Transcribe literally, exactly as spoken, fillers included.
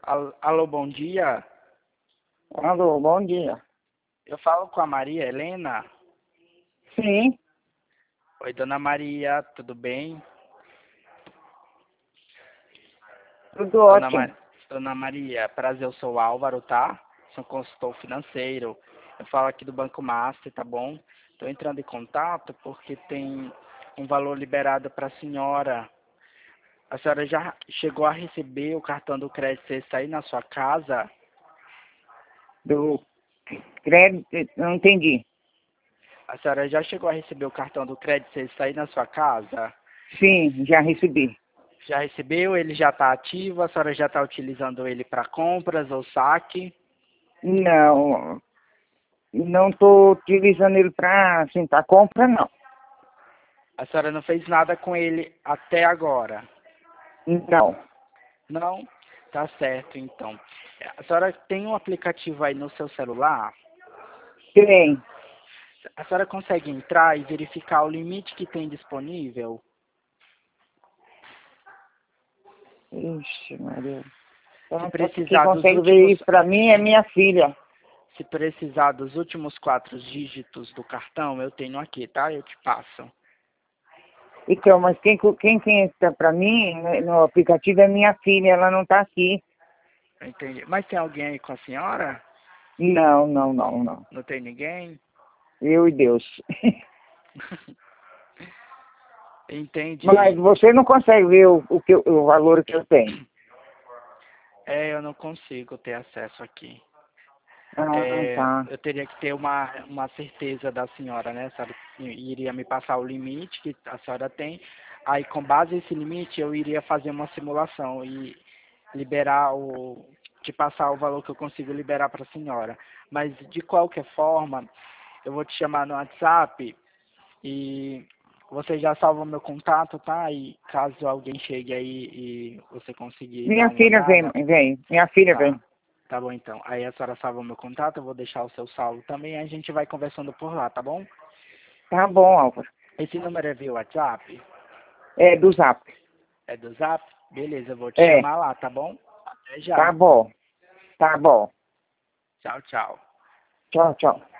Al- Alô, bom dia. Alô, bom dia. Eu falo com a Maria Helena. Sim, Oi, dona Maria, tudo bem? tudo Dona, ótimo. Ma... dona Maria, prazer, eu sou o Álvaro, tá? Sou um consultor financeiro. Eu falo aqui do Banco Master, tá bom? Estou entrando em contato porque tem um valor liberado para a senhora. A senhora já chegou a receber o cartão do crédito extra aí na sua casa? Do crédito, não entendi. A senhora já chegou a receber o cartão do crédito extra aí na sua casa? Sim, já recebi. Já recebeu? Ele já está ativo? A senhora já está utilizando ele para compras ou saque? Não, não estou utilizando ele para assim, pra compra, não. A senhora não fez nada com ele até agora? Não, Não? Tá certo, então. A senhora tem um aplicativo aí no seu celular? tem. A senhora consegue entrar e verificar o limite que tem disponível? Ixi, Maria. Se Então, só que quem precisar dos consegue ver últimos, isso para mim é minha filha. se precisar dos últimos quatro dígitos do cartão, eu tenho aqui, tá? Eu te passo. Então, mas quem, quem tem está para mim né, no aplicativo é minha filha, ela não está aqui. Entendi. Mas tem alguém aí com a senhora? Não, não, não, não. Não tem ninguém? Eu e Deus. Mas Entendi. você não consegue ver o, o, que, eu- o valor que eu tenho. É, eu não consigo ter acesso aqui. Ah, É, tá. eu teria que ter uma, uma certeza da senhora, né? A senhora iria me passar o limite que a senhora tem. Aí, com base nesse limite, eu iria fazer uma simulação e liberar o... te passar o valor que eu consigo liberar para a senhora. Mas, de qualquer forma, eu vou te chamar no WhatsApp e você já salva o meu contato, tá? E caso alguém chegue aí e você conseguir dar Minha uma filha vem, olhada, vem. Minha filha tá. vem. Tá bom, então. Aí a senhora salva o meu contato, eu vou deixar o seu salvo também, a gente vai conversando por lá, tá bom? Tá bom, Álvaro. Esse número é via WhatsApp? É do Zap. É do Zap? Beleza, eu vou te É, chamar lá, tá bom? Até tá já. bom. Tá bom. Tchau, tchau. Tchau, tchau.